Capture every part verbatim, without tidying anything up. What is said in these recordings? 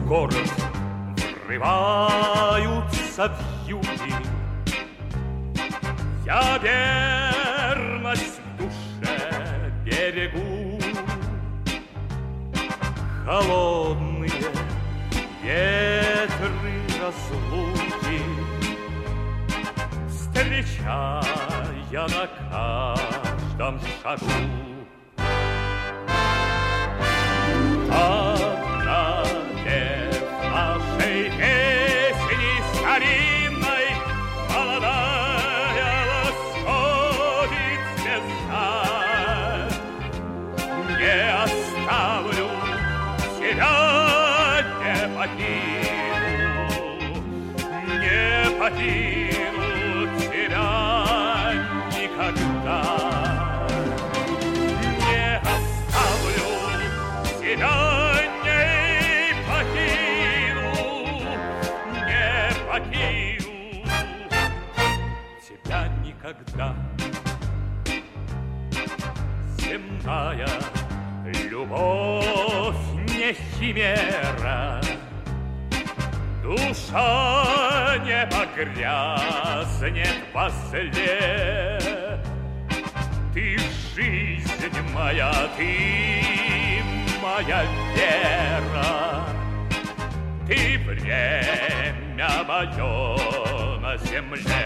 в город врываются вьюги. Я верность в душе берегу. Холодные ветры разлуки, встречая на каждом шагу. Одна в нашей песни старинной молодая восходит звезда. Не оставлю тебя, не покину, не покину тебя никогда. Не оставлю тебя, не покину, не покину тебя никогда. Земная любовь не химера, душа не погрязнет во зле. Ты жизнь моя, ты моя вера, ты время мое на земле.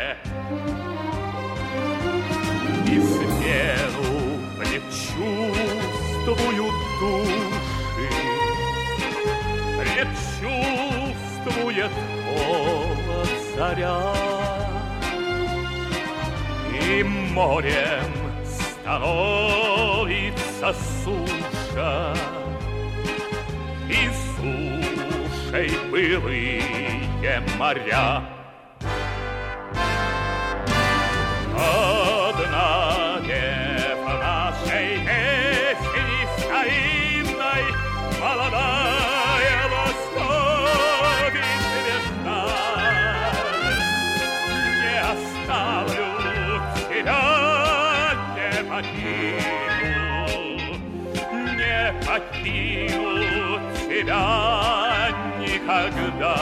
И смену предчувствую души, предчувствует холод заря. И морем становится суша, и сушей былые моря. Одна в нашей песни старинной молодая восходит звезда. Не оставлю тебя, не покину, не покину тебя никогда.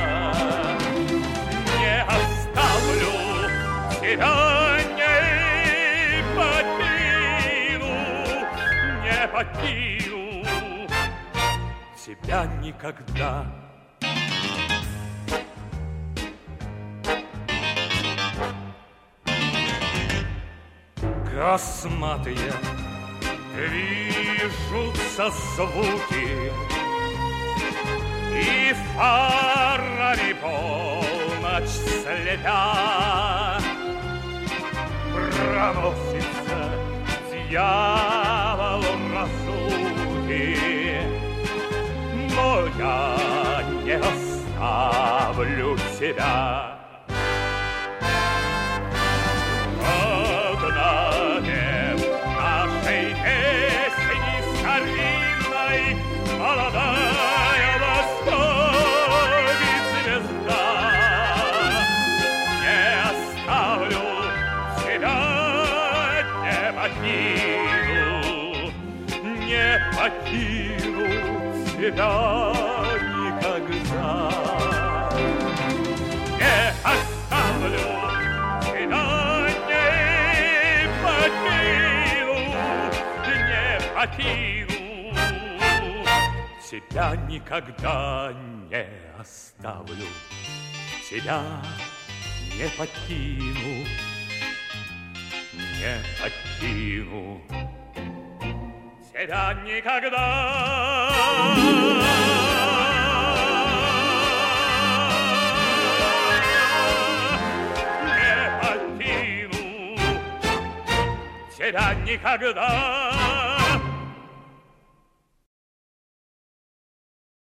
Не оставлю тебя, не покину, не покину тебя никогда. Косматые движутся звуки, и фарами полночь слепя проносится дьявол разлуки. Но я не оставлю тебя. Молодая восходит звезда. Не оставлю тебя, не покину, не покину тебя никогда. Не оставлю тебя, не покину, не покину тебя никогда. Не оставлю тебя, не покину, не покину тебя никогда. Не покину тебя никогда.